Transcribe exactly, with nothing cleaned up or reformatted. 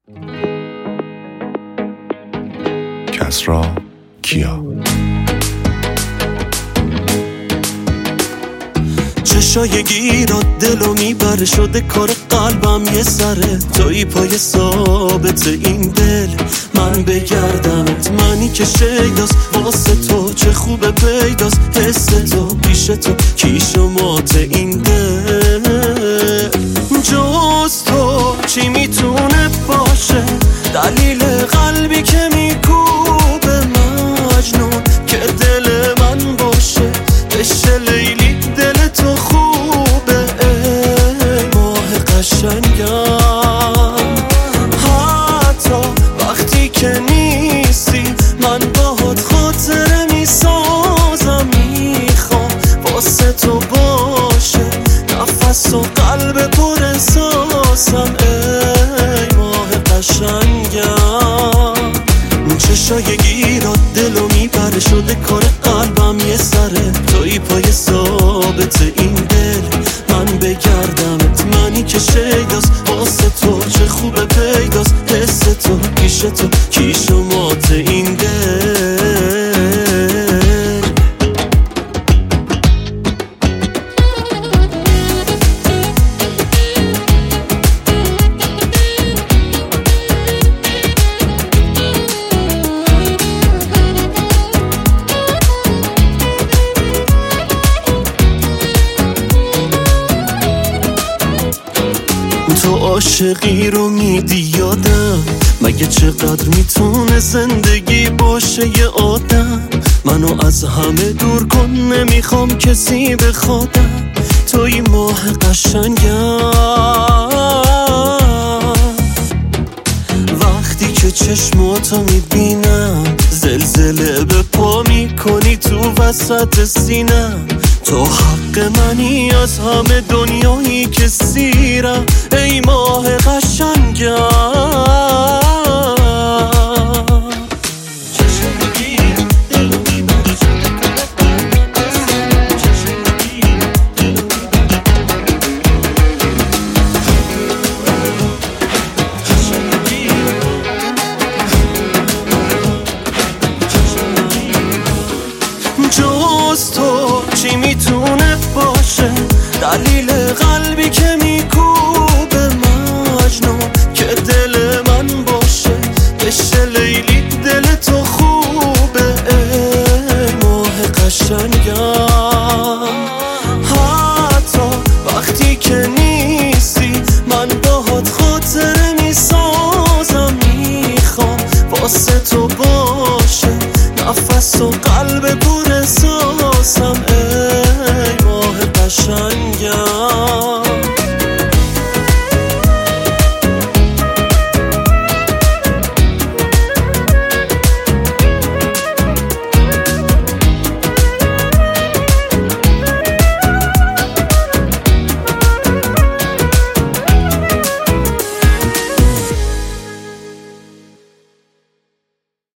کسری کیا. چشای گیرات دلو میبره، شده کار قلبم یه سره. توی پای ثابت این دل من بگردمت، منی که شیداست واسه تو، چه خوبه پیداست حس تو پیش تو، کیش و مات این دل. جز تو چی میتونه باشه دلیل قلبی که میکوبه مجنون، که دل من باشه بشه لیلی دل تو خوبه. ای ماه قشنگم، حتی وقتی که نیستی من باهات خاطره میسازم. میخوام واسه تو باشه نفس و قلب پر احساسم. ای ماه قشنگم، چشای گیرات دلو میبره، شده کار قلبم یه سره. توی پای ثابت این دل من بگردمت، منی که شیداست واسه تو، چه خوبه پیداست حس تو پیش تو، کیش و مات این دل. تو عاشقی رو میدی یادم، مگه چقدر میتونه زندگی باشه یه آدم. منو از همه دور کن، نمیخوام کسی بخوادم. توی ماه قشنگم، وقتی که چشماتو میبینم زلزله به پا میکنی تو وسط سینم. تو حق منی از همه دنیایی که سیرم. ای ماه قشنگم، جز تو چی میتونه باشه دلیل قلبی که